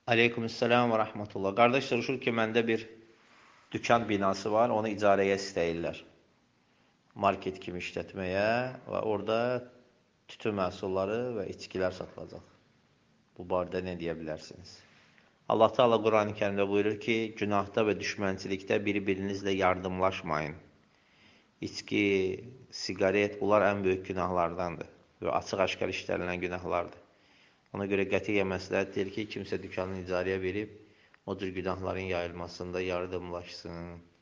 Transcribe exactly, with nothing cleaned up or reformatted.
Aleykümselam və rəhmətullah. Qardaş soruşur ki, məndə bir dükan binası var, onu icarəyə istəyirlər. Market kimi işlətməyə və orada tütün məhsulları və içkilər satılacaq. Bu barədə nə deyə bilərsiniz? Allah Teala Quran-ı Kərimdə buyurur ki, günahda və düşmənçilikdə bir-birinizlə yardımlaşmayın. İçki, siqaret, bunlar ən böyük günahlardandır və açıq-aşkar işlənilən günahlardır. Ona görə qətiyyən məsləhət deyir ki, kimsə dükanını icarəyə verib, o cür günahların yayılmasında yardımlaşsın.